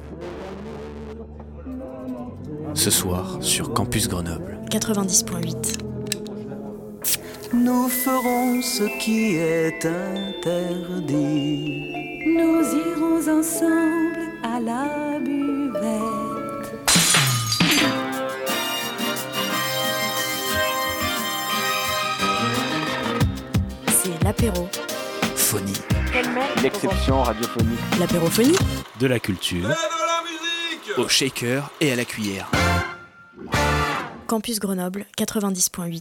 Ce soir, sur Campus Grenoble. 90.8. Nous ferons ce qui est interdit. Nous irons ensemble à la buvette. C'est l'apéro. Phonie. L'exception radiophonique. L'apérophonie. De la culture. Au shaker et à la cuillère. Campus Grenoble, 90.8.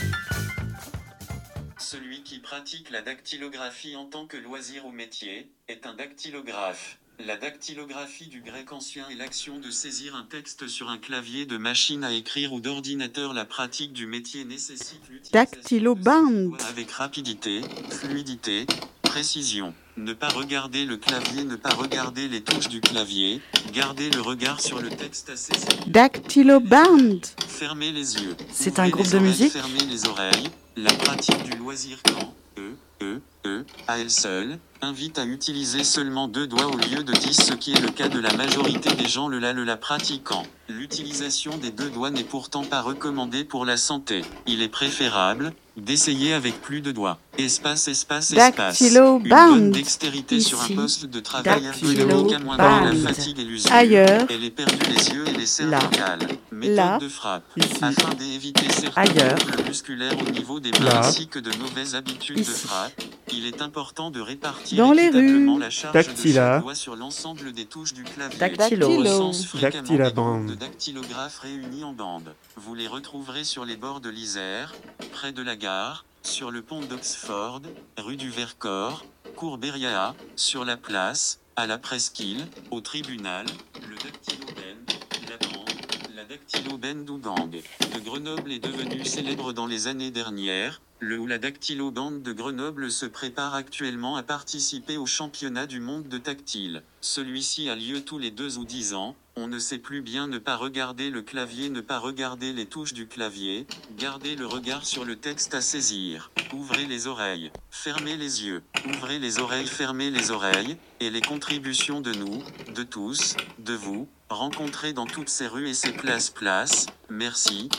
Celui qui pratique la dactylographie en tant que loisir ou métier est un dactylographe. La dactylographie du grec ancien est l'action de saisir un texte sur un clavier de machine à écrire ou d'ordinateur. La pratique du métier nécessite l'utilisation Dactyloband. avec rapidité, fluidité, précision. Ne pas regarder le clavier, ne pas regarder les touches du clavier. Garder le regard sur le texte à saisir. Dactyloband. Fermez les yeux. C'est Ouvrez un groupe les de oreilles, musique. Fermez les oreilles. La pratique du loisir quand à elle seule, invite à utiliser seulement 2 doigts au lieu de 10, ce qui est le cas de la majorité des gens la pratiquant. L'utilisation des 2 doigts n'est pourtant pas recommandée pour la santé. Il est préférable d'essayer avec plus de doigts. Espace. Dactyloband. Une bonne dextérité Ici. sur un poste de travail Dactyloband. ergonomique amoindrit la fatigue et l'usure. Ailleurs. Elle est perdue les yeux et les cervicales. Méthode Là. de frappe. Ici. Afin d'éviter certains Ailleurs. troubles musculaires au niveau des mains Là. ainsi que de mauvaises habitudes de Ici. frappe, il est important de répartir Dans les équitablement rues. la charge Dactyla. de chaque doigt sur l'ensemble des touches du clavier. Dactylo. On recense fréquemment des Dactylaband. groupes de dactylographes réunis en bande. Vous les retrouverez sur les bords de l'Isère, près de la gare, sur le pont d'Oxford, rue du Vercors, cours Berriaa, sur la place, à la presqu'île, au tribunal, le dactyloband, la bande, la dactyloband ou band de Grenoble est devenue célèbre dans les années dernières. Le ou la dactyloband de Grenoble se prépare actuellement à participer au championnat du monde de tactile. Celui-ci a lieu tous les 2 ou 10 ans. On ne sait plus bien ne pas regarder le clavier, ne pas regarder les touches du clavier. Gardez le regard sur le texte à saisir. Ouvrez les oreilles. Fermez les yeux. Ouvrez les oreilles, fermez les oreilles. Et les contributions de nous, de tous, de vous, rencontrées dans toutes ces rues et ces places. Merci.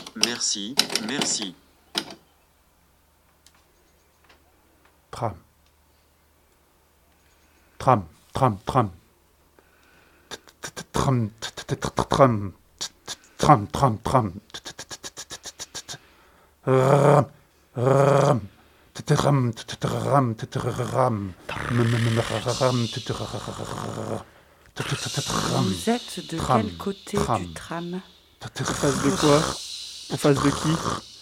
Tram. Tram. Tram. Tram. Tram. Tram. Tram. Tram. Tram. Ram. Ram. Tram. Tram. Tram. Vous êtes de Tram. quel côté Tram. du tram? En face de quoi? En face de qui?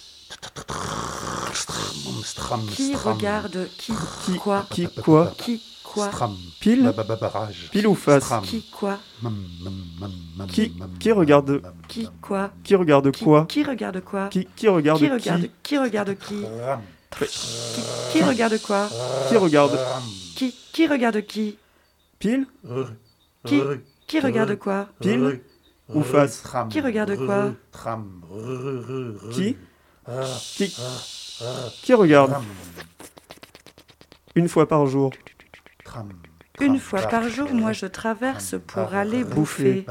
Qui regarde qui quoi? Qui quoi? Qui quoi? Pile? Barrage. Pile ou face? Qui quoi? Qui regarde? Qui quoi? Qui regarde quoi? Qui regarde quoi? Qui regarde Qui qui? regarde qui regarde qui? Qui regarde quoi? Qui regarde? Qui regarde qui? Pile? Qui regarde quoi? Pile? Ou face? Qui regarde quoi? Qui? Qui regarde? Une fois par jour. Une fois par jour, moi je traverse pour aller bouffer.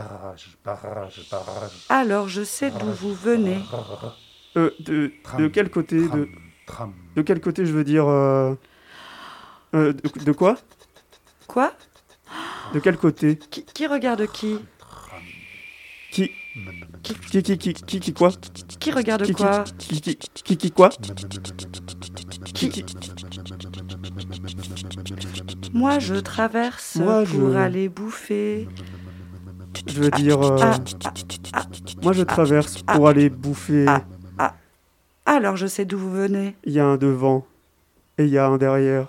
Alors je sais d'où vous venez. De quel côté? De quel côté je veux dire de quoi? Quoi? De quel côté? Qui regarde qui? Qui quoi? Qui regarde quoi? Qui quoi? Moi je traverse Moi, pour je- aller bouffer. Je veux dire moi je traverse pour aller bouffer. Alors je sais d'où vous venez. Il y a un devant et il y a un derrière.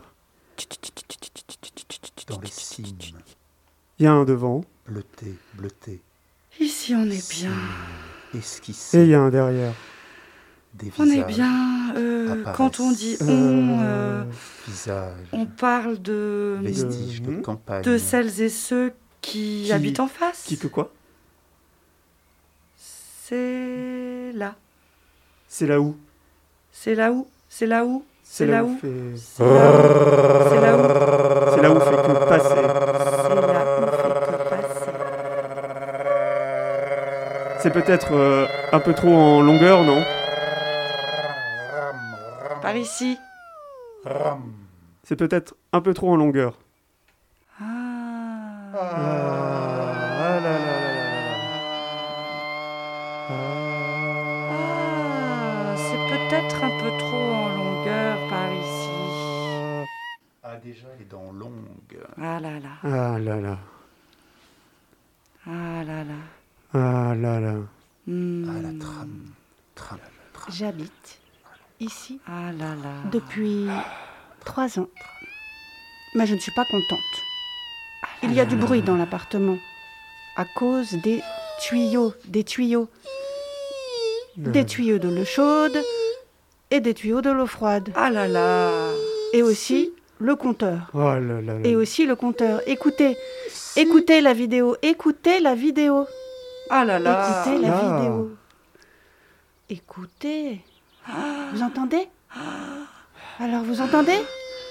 Dans les cimes, Il y a un devant bleuté, Ici on est bien. et esquissé, il y a un derrière. des On est visages, bien. apparaissent. Quand on dit visages, on parle de vestiges de campagne, de celles et ceux qui Qui- habitent en face. Qui que quoi? C'est là. C'est là où? C'est là où? C'est là où? C'est là là où? où fait... C'est là où? C'est là où? C'est là où fait que passer. C'est là où fait que passer. C'est peut-être un peu trop en longueur, non? Par ici. C'est peut-être un peu trop en longueur. Ah. Ah là là là là là. Ah, c'est peut-être un peu trop en longueur par ici. Ah, déjà les dents longues. Ah là là. Ah là là. Ah là là. Ah là là. Ah, la trame. J'habite ici Ah là là. depuis 3 ans. Mais je ne suis pas contente. Il y a du bruit dans l'appartement. À cause des tuyaux. Des tuyaux de l'eau chaude et des tuyaux de l'eau froide. Ah là là. Et aussi le compteur. Oh là là là. Et aussi le compteur. Écoutez la vidéo. Écoutez la vidéo. Ah là là. Écoutez la Ah. vidéo. Écoutez. Vous entendez? Alors vous entendez?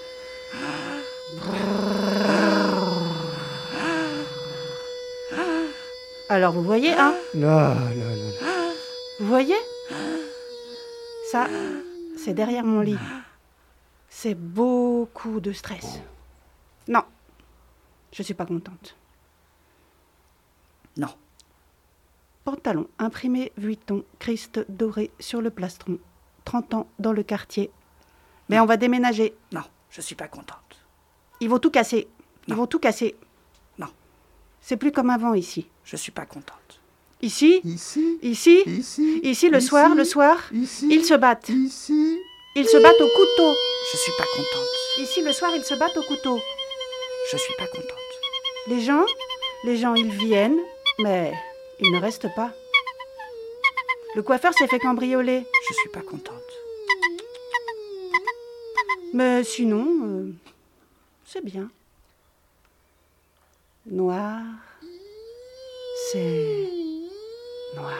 Alors vous voyez, hein? Là là là. Vous voyez? Ça, c'est derrière mon lit. C'est beaucoup de stress. Non, je suis pas contente. Non. Pantalon imprimé Vuitton, Christ doré sur le plastron. 30 ans dans le quartier. Mais on va déménager. Non, je suis pas contente. Ils vont tout casser. Ils vont tout casser. Non. C'est plus comme avant ici. Je suis pas contente. Ici, Ici, ici, ici, ici, le soir, ici, ils se battent. ici. Ils se battent au couteau. Je suis pas contente. Ici, le soir, ils se battent au couteau. Je suis pas contente. Les gens, ils viennent, mais ils ne restent pas. Le coiffeur s'est fait cambrioler. Je suis pas contente. Mais sinon, c'est bien. Noir, c'est noir.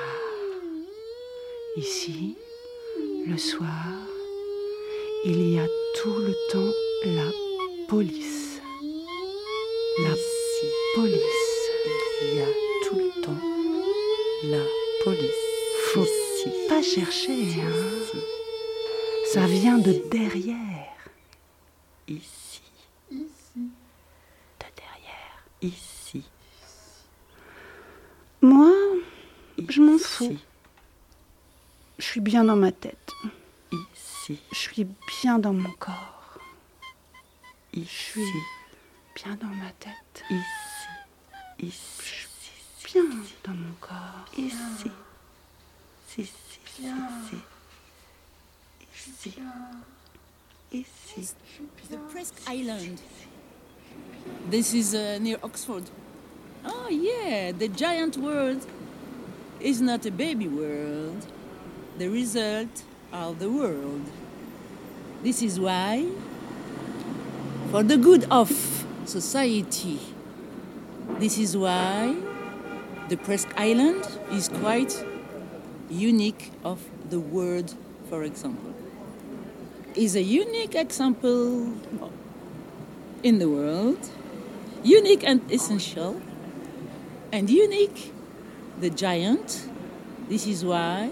Ici, le soir, il y a tout le temps la police. La police. Il y a tout le temps la police. Faut pas chercher, hein. Ça vient de derrière. Ici. De derrière. Ici. Moi, je m'en Ici. fous. Je suis bien dans ma tête. Ici. Je suis bien dans mon corps. Ici. Bien dans ma tête. Ici. Ici. Bien dans mon corps. Ici. Ici. Ici. Ici. The Presque Island. This is near Oxford. Oh yeah, the giant world is not a baby world. The result of the world. This is why, for the good of society, this is why the Presque Island is quite unique of the world, for example. Is a unique example in the world, unique and essential, and unique, the giant. This is why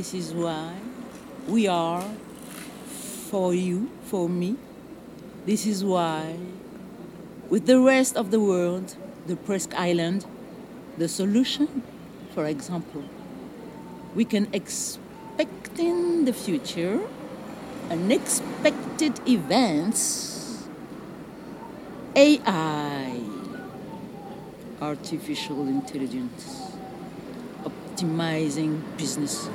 we are for you, for me. This is why, with the rest of the world, the Presque Island, the solution, for example, we can expect in the future unexpected events, AI, artificial intelligence, optimizing business,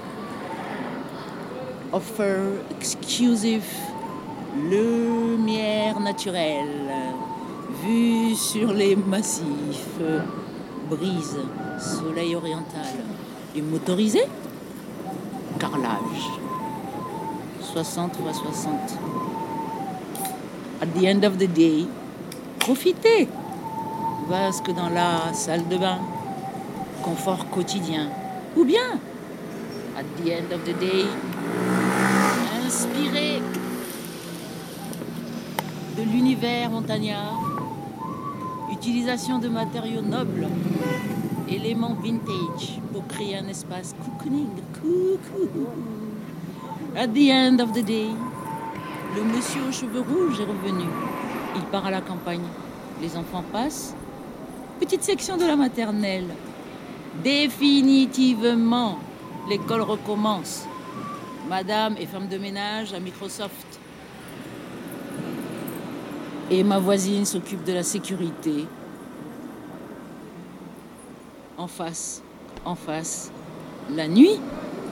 offer exclusive lumière naturelle, vue sur les massifs, brise, soleil oriental, et motorisé, carrelage. 60 x 60. At the end of the day, profitez. Vasque dans la salle de bain, confort quotidien. Ou bien, at the end of the day, inspirez de l'univers montagnard, utilisation de matériaux nobles élément vintage pour créer un espace cocooning. Coucou. At the end of the day, le monsieur aux cheveux rouges est revenu. Il part à la campagne. Les enfants passent. Petite section de la maternelle. Définitivement, l'école recommence. Madame est femme de ménage à Microsoft. Et ma voisine s'occupe de la sécurité. En face, la nuit.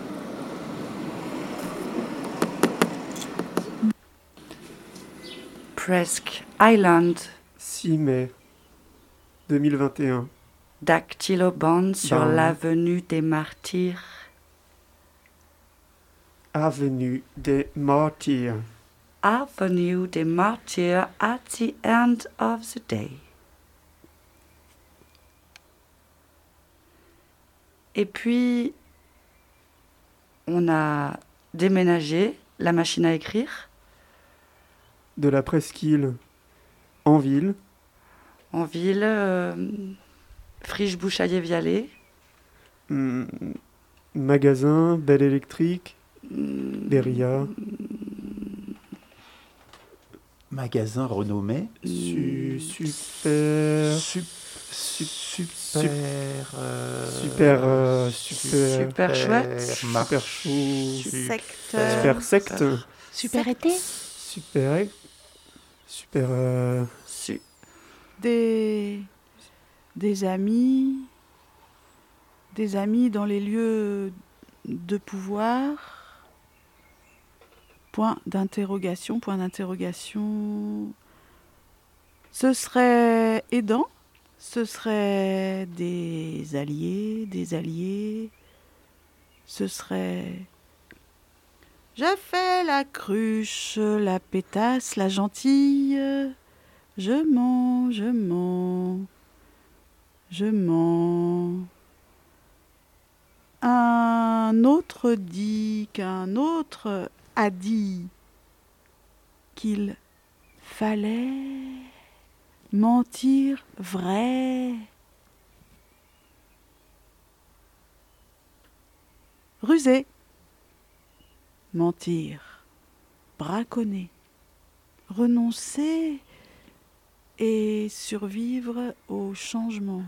Presque Island. 6 mai 2021. Dactyloband sur Band. l'avenue des Martyrs. Avenue des Martyrs. Avenue des Martyrs at the end of the day. Et puis, on a déménagé la machine à écrire. De la presqu'île en ville. En ville, Friche-Bouchaillé-Vialet. Magasin, Belle Électrique, Beria. Magasin renommé. Super. Super chouette. Super chou. Secte. Super secte. Super été. Super. Des amis dans les lieux de pouvoir. Point d'interrogation. Ce serait aidant, ce serait des alliés, ce serait... Je fais la cruche, la pétasse, la gentille, je mens. Un autre dit qu'un autre a dit qu'il fallait mentir vrai. Ruser, mentir, braconner, renoncer et survivre au changement.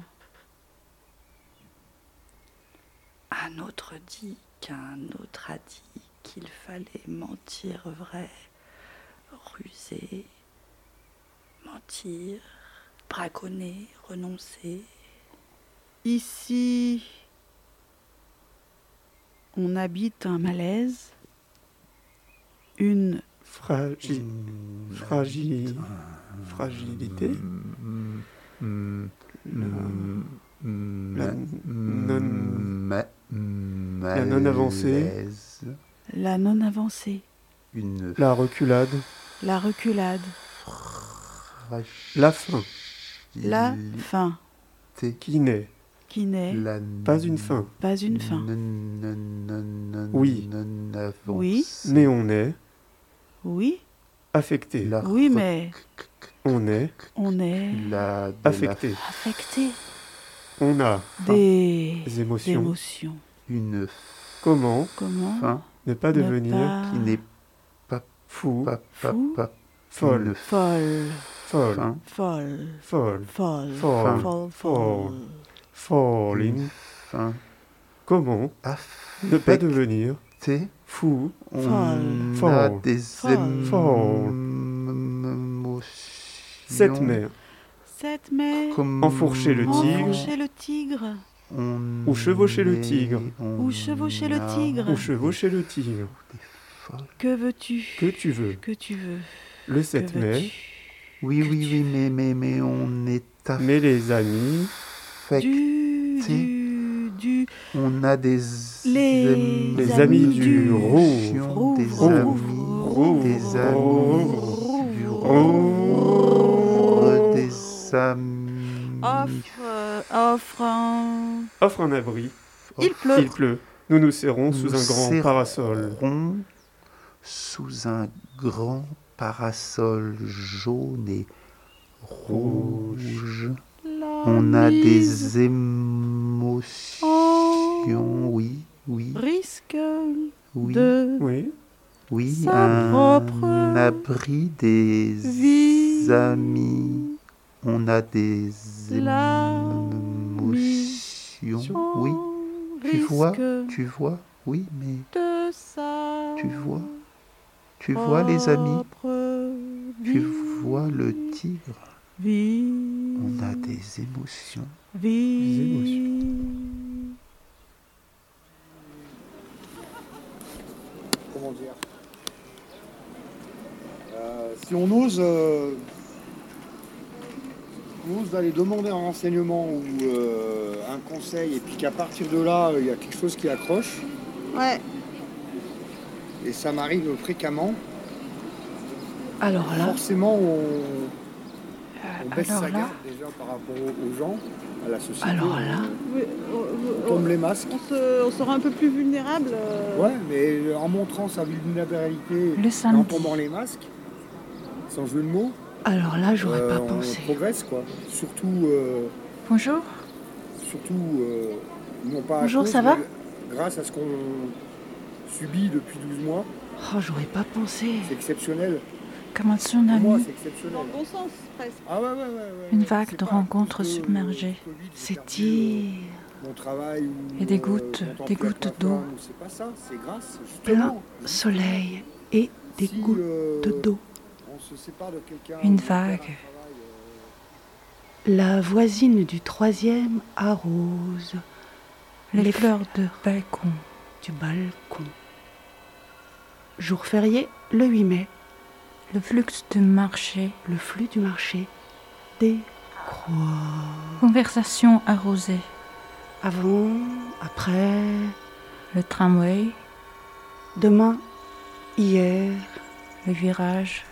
Un autre dit qu'un autre a dit qu'il fallait mentir vrai, ruser, mentir, braconner, renoncer. Ici, on habite un malaise, une fragilité. La non-avancée. La non-avancée. La reculade. La reculade. La fin. La fin. Qui naît. Pas une fin. Pas une fin. Oui. Oui. Mais on est. Oui. Affecté. Oui, mais on est. Affecté. On a des émotions. Comment ne pas devenir qui n'est pas fou, folle, falling. Comment ne pas devenir fou, on a des émotions. 7 mai. Enfourcher le tigre. Ou chevaucher le tigre. Que veux-tu? Que tu veux. Le 7 mai. Oui, mais on est affecté. Mais les amis. On a des amis du rouge. Des amis du rouge. Des amis. Offre un abri. Il pleut. Nous serrons sous un grand parasol. Sous un grand parasol jaune et rouge. On a des émotions. émotions, oui, oui. Risque Oui. de Oui. sa propre Un abri des vie. amis. On a des émotions, oui. Tu vois, oui, mais de sa tu vois les amis, propre tu vie. vois le tigre. Vie. On a des émotions. Vie. Comment dire si on ose d'aller demander un renseignement ou un conseil et puis qu'à partir de là il y a quelque chose qui accroche, Ouais. et ça m'arrive fréquemment, Alors là, forcément on baisse alors sa là- garde déjà par rapport aux gens, à la société. Alors là- On tombe les masques. On sera un peu plus vulnérable. Ouais, mais en montrant sa vulnérabilité Le et en samedi. tombant les masques, sans jeu de mots, Alors là, j'aurais pas pensé. on progresse, quoi. Surtout, Bonjour. non pas à Bonjour, cause, ça va mais grâce à ce qu'on subit depuis 12 mois. Oh, j'aurais pas pensé. C'est exceptionnel. Comme un Pour moi, tsunami. c'est exceptionnel. Dans le bon sens, presque. Ah ouais. Une vague de rencontres submergées. S'étire. Mon travail ou Et des gouttes d'eau. C'est pas ça, c'est grâce, Plein justement. soleil et des Si, gouttes d'eau. on se sépare de quelqu'un, Une on fait un vague. travail, La voisine du 3e arrose. Les fleurs de balcon. Du balcon. Jour férié, le 8 mai. Le flux du marché. Le flux du marché décroît. Conversation arrosée. Avant, après. Le tramway. Demain, hier. Le virage.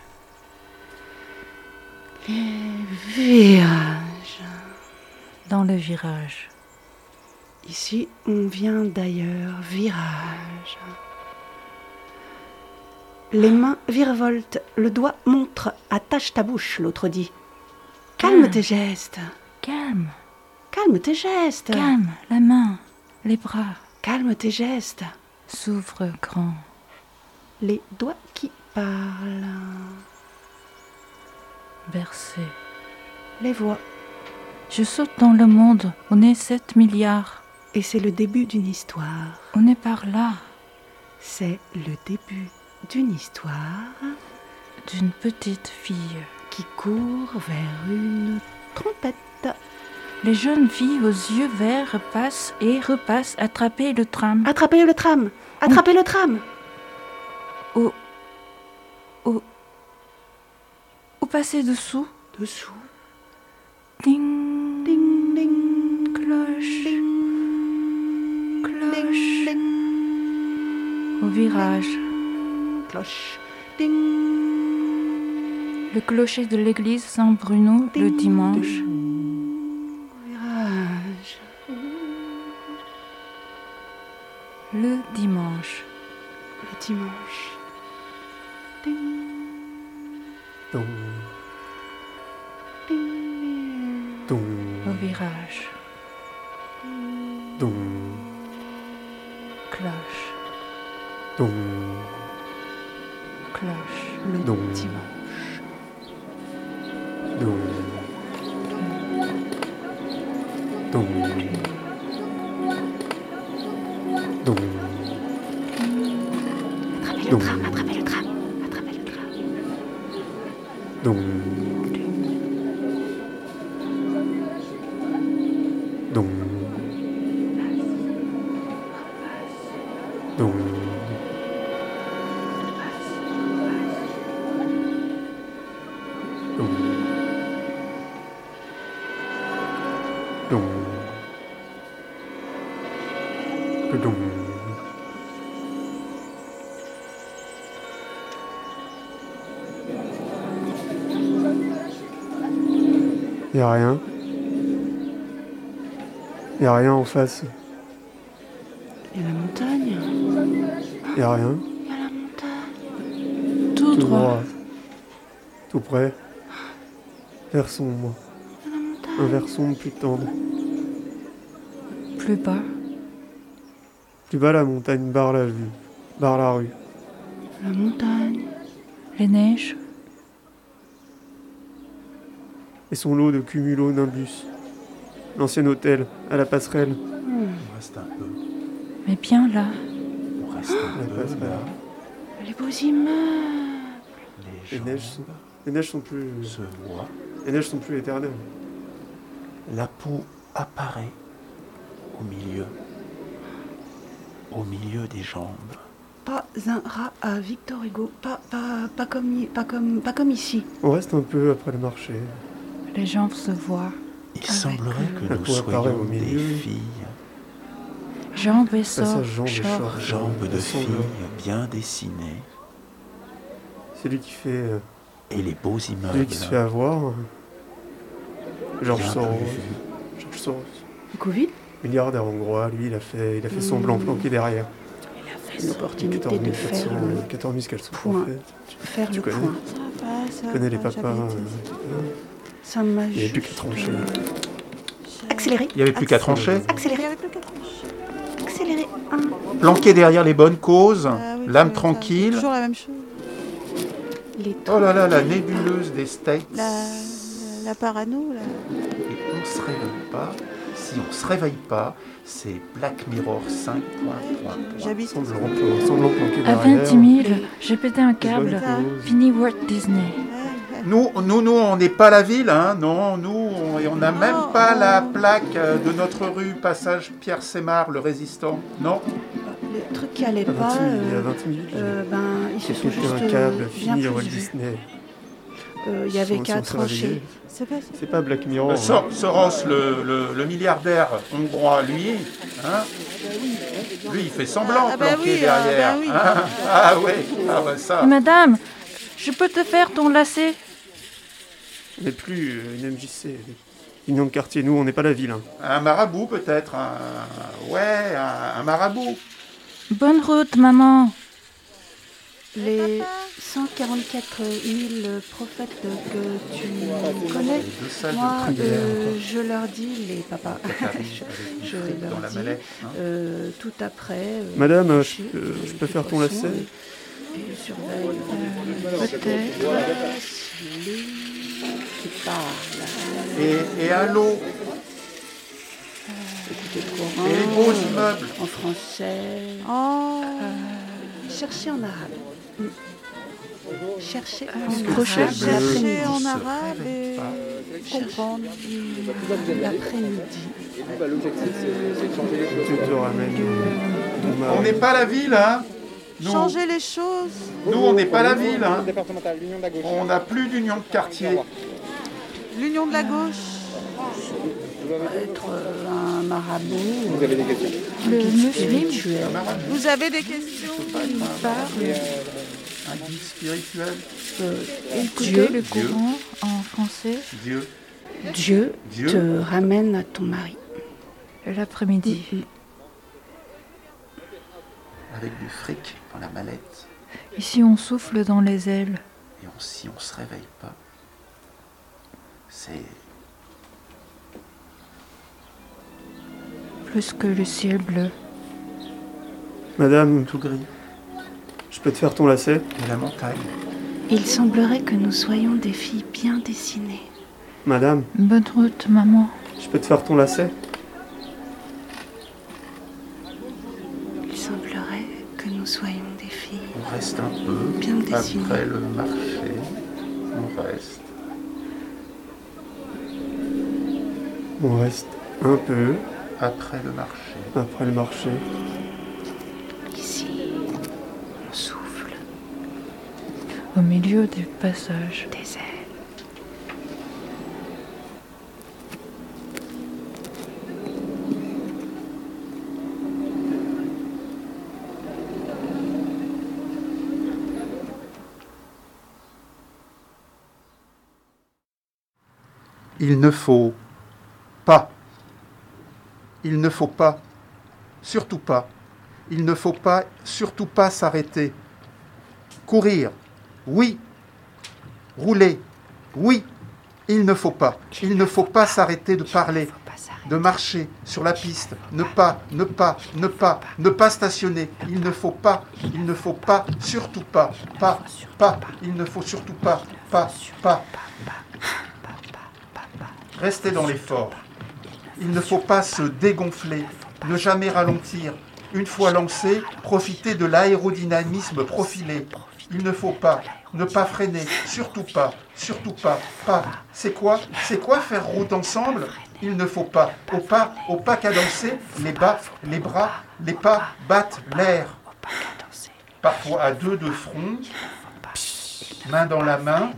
Les virages. Dans le virage. Ici, on vient d'ailleurs. Virage. Les mains virevoltent, le doigt montre, attache ta bouche, l'autre dit. Calme tes gestes. Calme. Calme tes gestes. Calme, la main, les bras. Calme tes gestes. S'ouvre grand. Les doigts qui parlent. Bercé. Les voix. Je saute dans le monde, on est 7 milliards. Et c'est le début d'une histoire. On est par là. C'est le début d'une histoire d'une petite fille qui court vers une trompette. Les jeunes filles aux yeux verts repassent et repassent attraper le tram. Attraper le tram. Attraper le tram. Au passer dessous. Dessous. Ding, ding, ding. Cloche. Ding, cloche. Ding. Au virage. Cloche. Ding. Le clocher de l'église Saint-Bruno le dimanche. Virage. Le dimanche. Le dimanche. Ding. Dong. Ding. Dong. Au virage. Dong. Cloche. Dong. Cloche. Le Dong. dimanche. Dong. Dong. Dong. Attrapez le Dong. tram, attrapez le tram. Attrapez le tram. Dong. Dong. Dong. Dong. Dong. Dong. Y a rien. Y a rien en face. Et la montagne. Y a rien. Il y a la montagne. Tout Tout droit. droit. Tout près. Vers sombre. Un vers sombre plus tendre. plus bas. Plus bas, la montagne barre la vue, barre la rue. La montagne, les neiges. Et son lot de cumulonimbus. L'ancien hôtel, à la passerelle. On reste un peu. Mais bien là. On reste un peu là. Les beaux immeubles. Les neiges sont plus... se voient. Les neiges sont plus éternelles. La peau apparaît au milieu des jambes. Pas un rat à Victor Hugo, pas comme ici. On reste un peu après le marché. Les jambes se voient. Il semblerait que La nous peau apparaît soyons au des milieu. filles. Jambes et sorts, Passage jambes et shorts. Jambes de filles Semble. bien dessinées. C'est lui qui fait... Et les beaux Celui immeubles. qui se fait avoir. Georges bien Soros. plus vus. Georges Soros. Le Covid. Milliardaire hongrois, lui, il a fait semblant planqué derrière. Il a fait l'opportunité de faire le 14 400 point. Faire Tu le connais point. Tu connais les papas. Ça m'a Il n'y avait plus qu'à trancher. Accéléré. Il n'y avait plus qu'à trancher. Accéléré. Accéléré. Planqué derrière les bonnes causes, l'âme c'est tranquille. toujours la même chose. Oh là là, la nébuleuse des States. La parano, là. Et on se réveille pas. Si on se réveille pas, c'est Black Mirror 5.3. J'habite. Semblant planqué À derrière. 20 000, j'ai pété un câble. bonnes causes. Fini Walt Disney. Nous, on n'est pas la ville, hein. Non, nous, on n'a même pas la plaque de notre rue, passage Pierre Sémar, le résistant. Non. Le truc qui allait À pas, 20 000, il y a 20 000. ils se J'ai sont pété juste un câble, bien fini plus Walt vus. Disney. Il y avait Si on qu'à s'est réveillé. trancher. C'est pas Black Mirror. Soros, le milliardaire hongrois, lui, hein, lui, il fait semblant planqué derrière. oui. Hein. Ah oui, ah bah ça. Madame, je peux te faire ton lacet? On n'est plus une MJC. Union de quartier, nous, on n'est pas la ville. Hein. Un marabout peut-être, un marabout. Bonne route, maman. Les 144 000 prophètes que tu connais, moi, je leur dis, les papas, je leur dans la dis, mallette, hein. tout après... Madame, je peux faire ton lacet? Et surveille peut-être qui parle. Et un lot. Écoutez le Coran. Et les beaux immeubles. En français. Cherchez en arabe. Chercher en arabe et comprendre. L'après-midi. On n'est pas la ville, hein. Nous, Changer les choses. nous on n'est pas la ville, hein. On n'a plus d'union de quartier. L'union de la gauche. Être un marabout. Vous avez des questions? Le musulman. Vous avez des questions? Il parle. Un guide spirituel. Dieu, le Coran en français. Dieu te ramène à ton mari. L'après-midi. Avec du fric dans la mallette. Ici, on souffle dans les ailes. Et si on se réveille pas, c'est... Plus que le ciel bleu. Madame, tout gris. Je peux te faire ton lacet? Et la montagne. Il semblerait que nous soyons des filles bien dessinées. Madame, Bonne route, maman. je peux te faire ton lacet? Il semblerait que nous soyons des filles On reste un peu. bien dessinées. Après le marché, on reste. On reste un peu. Après le marché. Après le marché. Ici, on souffle. Au milieu du passage des ailes. Il ne faut pas. Il ne faut pas. Surtout pas. Il ne faut pas, surtout pas s'arrêter. Courir. Oui. Rouler. Oui. Il ne faut pas. Il ne faut pas s'arrêter de parler. de marcher sur la piste, ne pas stationner, il ne faut pas, surtout pas, il ne faut surtout pas. Restez dans l'effort. Il ne faut pas se dégonfler, ne jamais ralentir. Une fois lancé, profitez de l'aérodynamisme profilé. Il ne faut pas, ne pas freiner, surtout pas. C'est quoi faire route ensemble? Il ne faut pas, au pas cadencé, les bras, les pas battent l'air. Parfois à deux de front, main dans la main,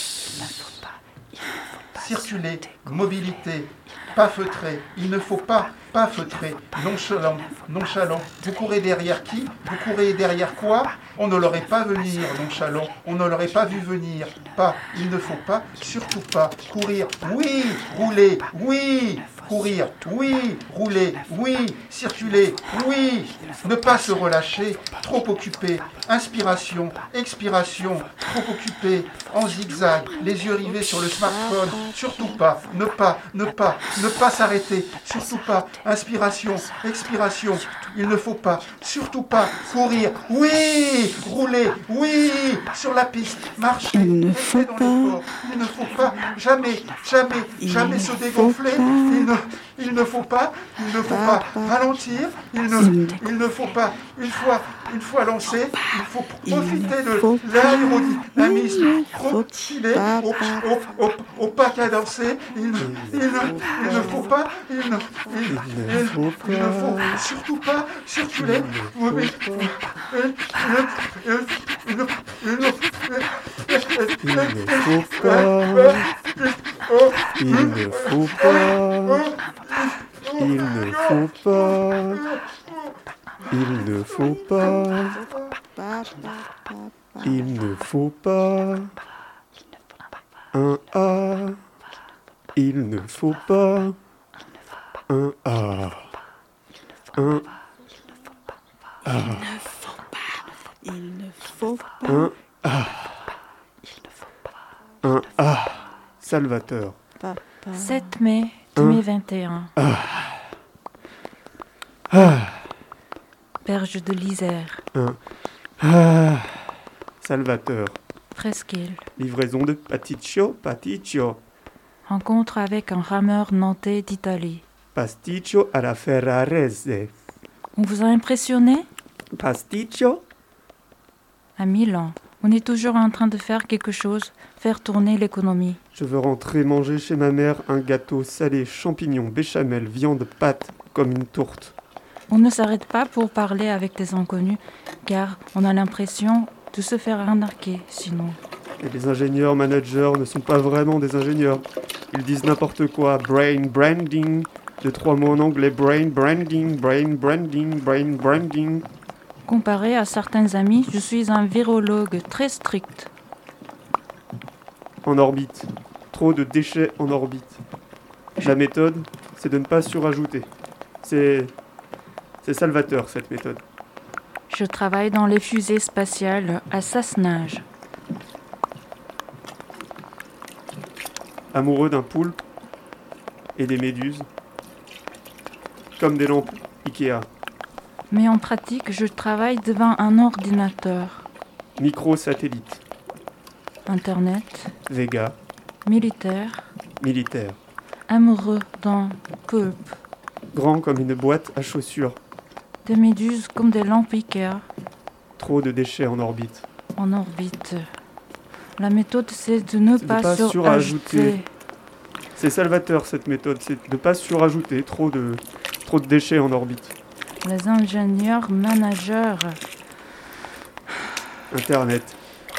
circuler, mobilité, pas feutré, il ne faut pas feutrer, nonchalant. Vous courez derrière qui? Vous courez derrière quoi? On ne l'aurait pas venir, nonchalant, on ne l'aurait pas vu venir. Pas, il ne faut pas, surtout pas, courir, oui, rouler, oui, courir, oui, rouler, oui, circuler, oui, ne pas se relâcher, trop occupé, inspiration, expiration, trop occupé, en zigzag, les yeux rivés sur le smartphone, surtout pas, ne pas s'arrêter, surtout pas, inspiration, expiration, il ne faut pas, surtout pas, courir, oui, rouler, oui, sur la piste, marcher, rester dans l'effort, il ne faut pas, jamais se dégonfler, il ne faut pas ralentir, il ne faut pas, une fois lancé, il faut profiter de l'aérodynamisme, profiler au pas cadencé, il ne faut pas, il ne faut surtout pas circuler, un A, il ne faut pas un A, un A, il ne faut pas, un A, un A, Salvateur. 7 mai 2021. Berge de l'Isère. Salvateur. Presqu'île. Livraison de pasticcio. Rencontre avec un rameur nantais d'Italie. Pasticcio alla ferrarese. On vous a impressionné? Pasticcio? À Milan. On est toujours en train de faire quelque chose, faire tourner l'économie. Je veux rentrer manger chez ma mère un gâteau salé, champignons, béchamel, viande, pâte, comme une tourte. On ne s'arrête pas pour parler avec des inconnus, car on a l'impression de se faire arnaquer, sinon. Et les ingénieurs managers ne sont pas vraiment des ingénieurs. Ils disent n'importe quoi. Brain branding. 2-3 mots en anglais. Brain branding. Comparé à certains amis, je suis un virologue très strict. En orbite. Trop de déchets en orbite. La méthode, c'est de ne pas surajouter. C'est salvateur, cette méthode. Je travaille dans les fusées spatiales à Sassenage. Amoureux d'un poulpe et des méduses, comme des lampes Ikea. Mais en pratique, je travaille devant un ordinateur. Micro-satellite. Internet. Vega. Militaire. Amoureux d'un poulpe. Grand comme une boîte à chaussures. Des méduses comme des lampes Ikea. Trop de déchets en orbite. En orbite. La méthode, c'est de ne pas surajouter. C'est salvateur, cette méthode. C'est de ne pas surajouter trop de déchets en orbite. Les ingénieurs managers. Internet.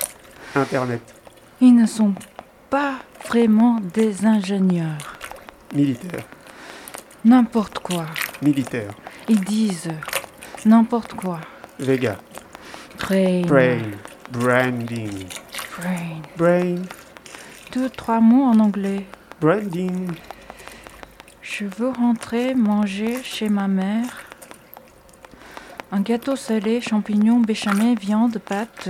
Ils ne sont pas vraiment des ingénieurs. Militaires. N'importe quoi. Militaire. Ils disent n'importe quoi. Vega. Brain. Branding. Brain. 2-3 mots en anglais. Branding. Je veux rentrer manger chez ma mère. Un gâteau salé, champignons, béchamel, viande, pâte.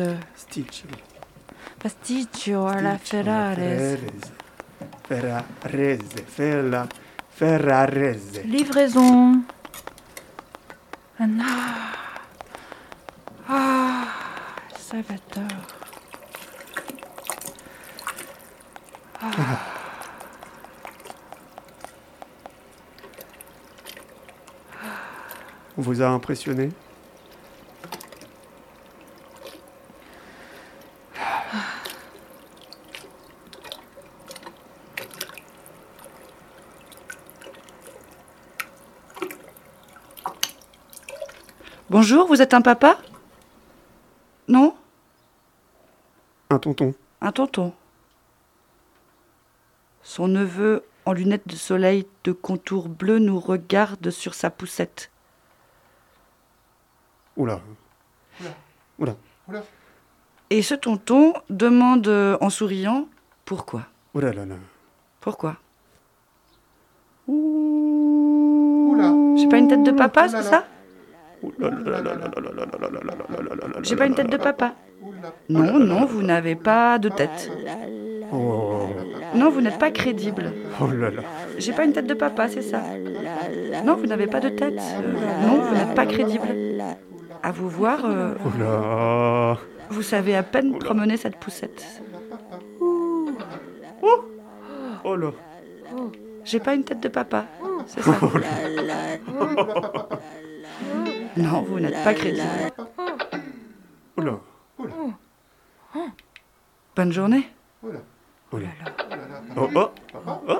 Pasticcio alla ferrarese. Ferrarese. Livraison. Salvatore. On vous a impressionné? Bonjour, vous êtes un papa? Non? Un tonton. Un tonton. Son neveu, en lunettes de soleil de contour bleu, nous regarde sur sa poussette. Oula. Oula. Et ce tonton demande en souriant pourquoi. Oula là là. Pourquoi? Oula. J'ai pas une tête de papa, c'est ça? J'ai pas une tête de papa. Non, non, vous n'avez pas de tête. Non, vous n'êtes pas crédible. Oh là là. J'ai pas une tête de papa, c'est ça. Non, vous n'avez pas de tête. Non, vous n'êtes pas crédible. À vous voir, Oh là. vous savez à peine promener cette poussette. Oh là. J'ai pas une tête de papa, c'est ça. Non, vous n'êtes pas crédible. Oh là. Bonne journée. Oh là. Oh oh. Oh.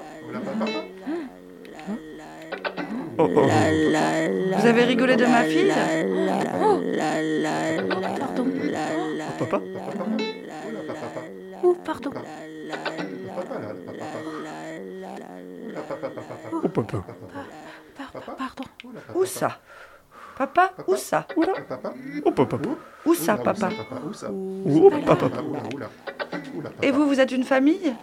Oh oh. Vous avez rigolé de ma fille? Pardon. Papa. Oh, pardon. Oh papa. Pardon. Où ça? Papa, où ça? Oh papa. Où ça, papa? Oh papa. Et vous, vous êtes une famille?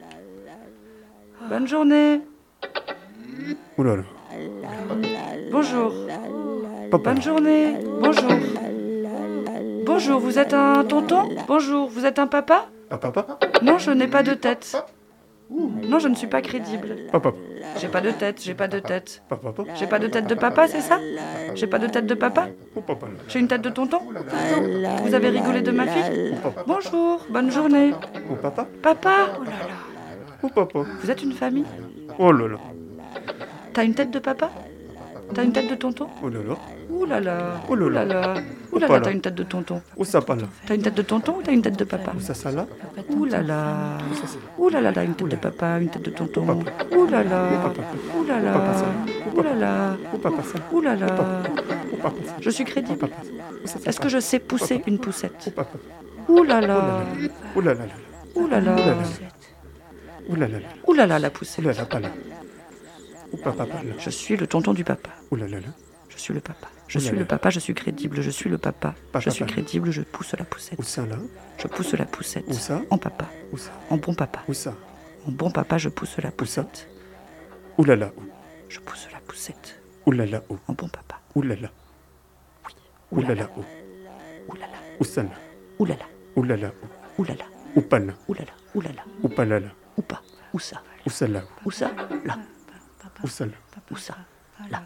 Bonne journée. Oh là là. Bonjour. Papa. Bonne journée. Bonjour. Bonjour, vous êtes un tonton? Bonjour, vous êtes un papa? Papa. Non, je n'ai pas de tête. Non, je ne suis pas crédible. Papa. J'ai pas de tête, j'ai pas de tête. Papa. J'ai pas de tête de papa, c'est ça? J'ai pas de tête de papa? Oh papa. J'ai une tête de tonton? Vous avez rigolé de ma fille? Bonjour, bonne journée. Oh papa. Papa? Oh papa. Vous êtes une famille? Oh là là. T'as une tête de papa? T'as une tête de tonton? Oh là là. Ouh là là. Oh là Ouh là. là là. Ouh là Pas là, là. t'as une tête de tonton. Oh ça pas là. T'as une tête de tonton ou t'as une tête de papa? Oh ça là. Ouh là là. Ouh là là, t'as une tête de papa, une tête de tonton. Ouh là là. Ouh là là. Ouh là là. Oh papa ça. Ouh là là. Oh papa. Je suis crédible. Est-ce que je sais pousser une poussette? Oh papa. Ouh là là. Oh là là. Ouh là là. Oh là là. Ouh là là, la poussette. Oh là là pas là. Oh papa pas là. Je suis le tonton du papa. Oh là là là. Je suis le papa. Je suis le papa, je suis crédible, je suis le papa. Je suis crédible, je pousse la poussette. Où ça là? Je pousse la poussette. Où ça? En papa. Où ça? En bon papa. Où ça? En bon papa, je pousse la poussette. Ouh là là. Je pousse la poussette. Ouh là là. En bon papa. Ouh là là. Ouh là là. Ouh là là. Où ça là? Ouh là là. Ouh là là. Ouh là là. Où pas là? Ouh là là. Ouh là là. Où pas là là? Où pas? Où ça? Où ça là? Où ça? Là. Où ça là? Où ça? Là.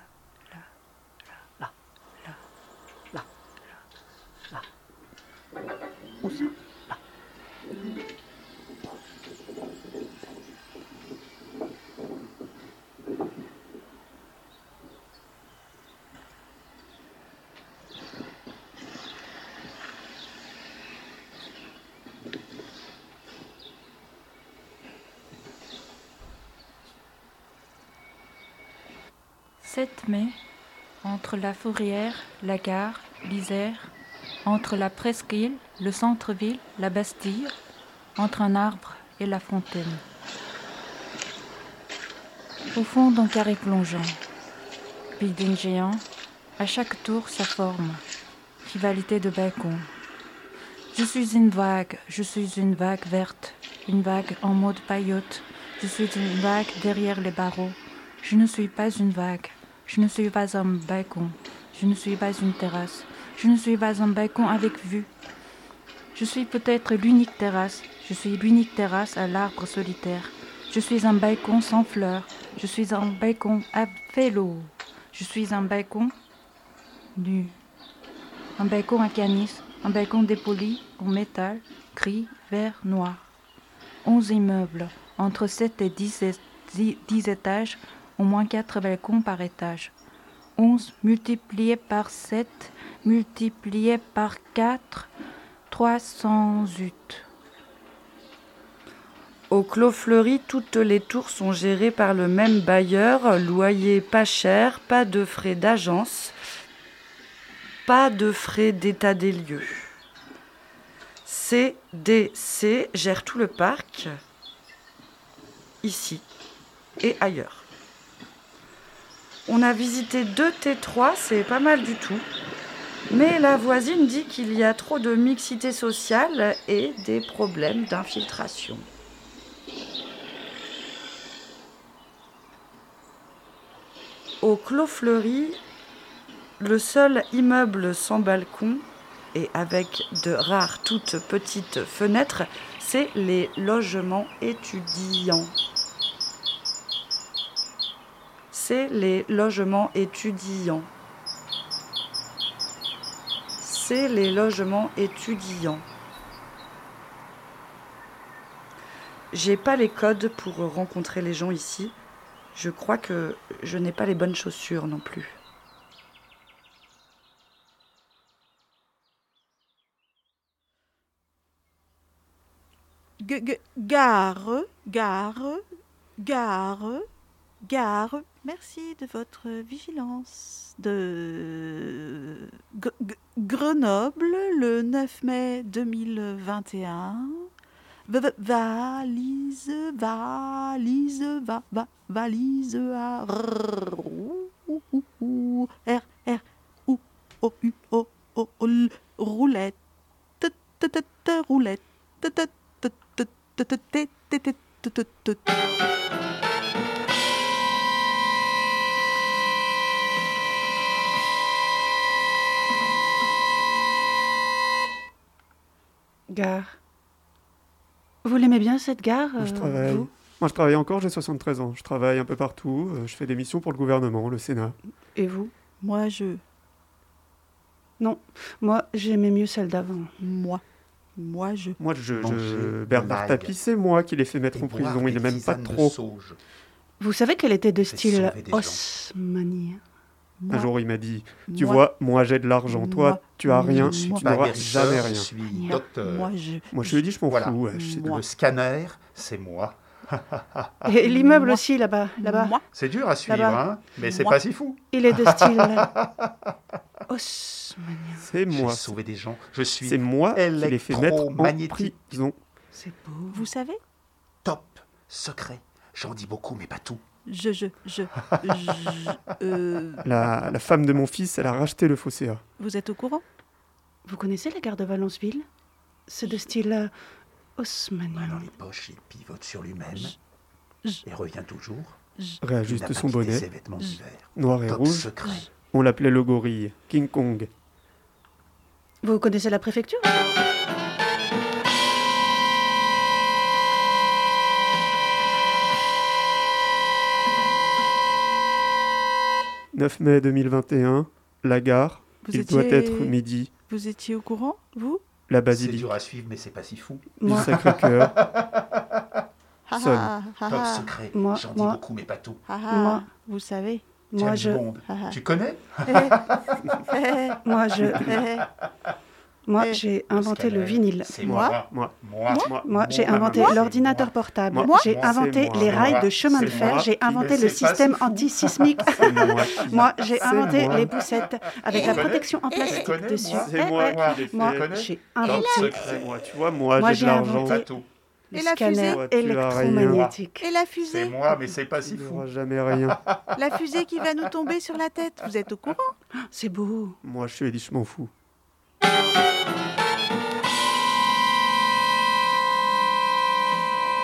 Où ça? Là. « 7 mai, entre la Fourrière, la gare, l'Isère, entre la presqu'île, le centre-ville, la Bastille, entre un arbre et la fontaine. Au fond d'un carré plongeant, building géant, à chaque tour sa forme, rivalité de balcons. Je suis une vague verte, une vague en mode paillote, je suis une vague derrière les barreaux. Je ne suis pas une vague, je ne suis pas un balcon, je ne suis pas une terrasse, je ne suis pas un balcon avec vue. Je suis peut-être l'unique terrasse, je suis l'unique terrasse à l'arbre solitaire. Je suis un balcon sans fleurs. Je suis un balcon à vélo. Je suis un balcon nu. Un balcon à canis. Un balcon dépoli en métal, gris, vert, noir. 11 immeubles, entre 7 et 10 étages, au moins 4 balcons par étage. 11 multiplié par 7, multiplié par 4, 300 zut. Au Clos Fleury, toutes les tours sont gérées par le même bailleur, loyer pas cher, pas de frais d'agence, pas de frais d'état des lieux. CDC gère tout le parc, ici et ailleurs. On a visité 2 T3, c'est pas mal du tout. Mais la voisine dit qu'il y a trop de mixité sociale et des problèmes d'infiltration. Au Clos Fleury, le seul immeuble sans balcon et avec de rares toutes petites fenêtres, c'est les logements étudiants. C'est les logements étudiants. C'est les logements étudiants. J'ai pas les codes pour rencontrer les gens ici. Je crois que je n'ai pas les bonnes chaussures non plus. Gare. Merci de votre vigilance. De Grenoble, le 9 mai 2021. Valise à roulette roulette. Gare. Vous l'aimez bien cette gare Je travaille. Moi, je travaille encore, j'ai 73 ans. Je travaille un peu partout. Je fais des missions pour le gouvernement, le Sénat. Et vous? Moi, je... Non, moi, j'aimais mieux celle d'avant. Moi, Bernard Tapie, c'est moi qui l'ai fait mettre en prison. Il n'aime pas trop. Vous savez qu'elle était de style haussmanien. Un jour, il m'a dit, tu vois, moi j'ai de l'argent, toi tu as rien, tu n'auras jamais rien. Je suis docteur. Moi je lui ai dit, je m'en fous. Le scanner, c'est moi. Et l'immeuble aussi, là-bas. C'est dur à suivre, hein, mais c'est pas si fou. Il est de style haussmanien. C'est moi. J'ai sauvé des gens. Je suis c'est moi qui l'ai fait mettre en prison. C'est beau. Vous savez? Top, secret. J'en dis beaucoup, mais pas tout. La femme de mon fils, elle a racheté le Phocéa. Vous êtes au courant? Vous connaissez la gare de Valenceville? C'est de style haussmanien. Dans les poches, il pivote sur lui-même et revient toujours. Réajuste son bonnet, ses vêtements d'hiver. Noir et Top rouge. secret. On l'appelait le gorille, King Kong. Vous connaissez la préfecture? « 9 mai 2021, la gare, doit être midi. » Vous étiez au courant, vous? La basilique. C'est dur à suivre, mais c'est pas si fou. Du Sacré-Cœur. Sonne. Top secret. J'en dis beaucoup, mais pas tout. Moi, vous savez. Moi, tu connais? Moi, j'ai inventé le vinyle. C'est moi. Moi, j'ai inventé l'ordinateur portable. J'ai inventé les rails de chemin de fer. J'ai inventé le système anti-sismique. Moi, j'ai inventé les poussettes avec la protection en plastique dessus. Moi, j'ai inventé. Tu vois, moi, j'ai de l'argent. Le scanner électromagnétique. Et la fusée? C'est moi, mais c'est pas si fou. Il n'y aura jamais rien. La fusée qui va nous tomber sur la tête, vous êtes au courant? C'est beau. Moi, je lui ai dit, je m'en fous.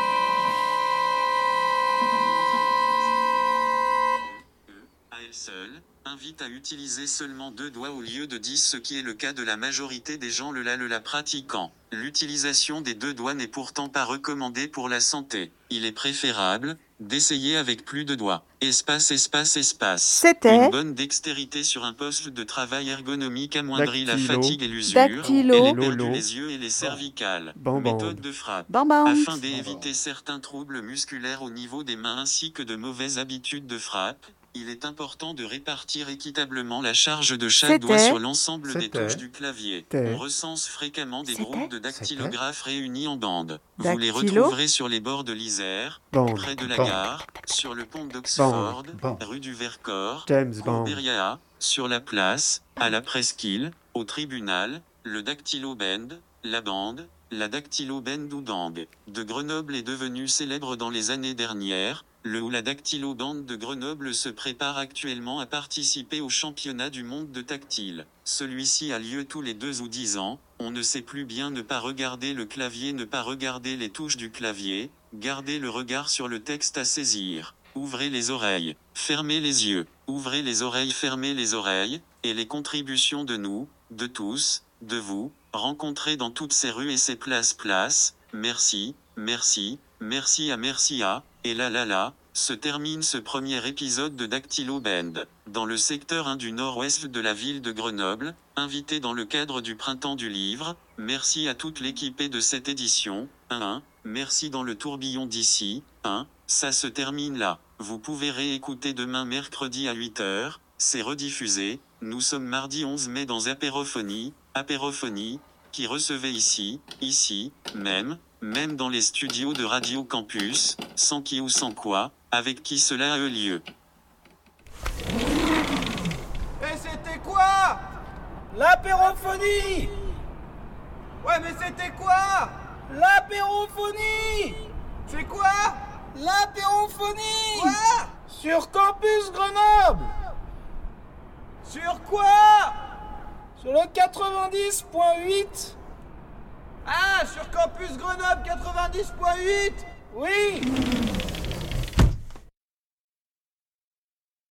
À elle seule, invite à utiliser seulement 2 doigts au lieu de 10, ce qui est le cas de la majorité des gens le pratiquant. L'utilisation des 2 doigts n'est pourtant pas recommandée pour la santé. Il est préférable d'essayer avec plus de doigts. Espace. C'était une bonne dextérité sur un poste de travail ergonomique amoindrit la Dactylo. fatigue et l'usure. Dactylo. Elle est perdue Lolo. les yeux et les cervicales. Bam, bam. Méthode de frappe. Bam, bam. Afin d'éviter certains troubles musculaires au niveau des mains ainsi que de mauvaises habitudes de frappe, il est important de répartir équitablement la charge de chaque doigt sur l'ensemble des touches du clavier. On recense fréquemment des groupes de dactylographes réunis en bande. Vous les retrouverez sur les bords de l'Isère, près de la gare, sur le pont d'Oxford, rue du Vercors, Courberia, sur la place, à la presqu'île, au tribunal, le Dactylo Band, la bande, la Dactylo Band ou Band de Grenoble est devenue célèbre dans les années dernières. Le ou la Dactylo Band de Grenoble se prépare actuellement à participer au championnat du monde de tactile. Celui-ci a lieu tous les 2 ou 10 ans. On ne sait plus bien ne pas regarder le clavier, ne pas regarder les touches du clavier, garder le regard sur le texte à saisir. Ouvrez les oreilles, fermez les yeux, ouvrez les oreilles, fermez les oreilles, et les contributions de nous, de tous, de vous, rencontrées dans toutes ces rues et ces places, merci à, et là, se termine ce premier épisode de Dactylo Band. Dans le secteur 1 du nord-ouest de la ville de Grenoble, invité dans le cadre du Printemps du Livre, merci à toute l'équipe de cette édition, merci dans le tourbillon d'ici, ça se termine là. Vous pouvez réécouter demain mercredi à 8h, c'est rediffusé, nous sommes mardi 11 mai dans Apérophonie, qui recevait ici, même dans les studios de Radio Campus, sans qui ou sans quoi, avec qui cela a eu lieu. Et c'était quoi? L'apérophonie! Ouais, mais c'était quoi? L'apérophonie! C'est quoi? L'apérophonie! Quoi? Sur Campus Grenoble! Sur quoi? Sur le 90.8. Ah, sur Campus Grenoble 90.8. Oui.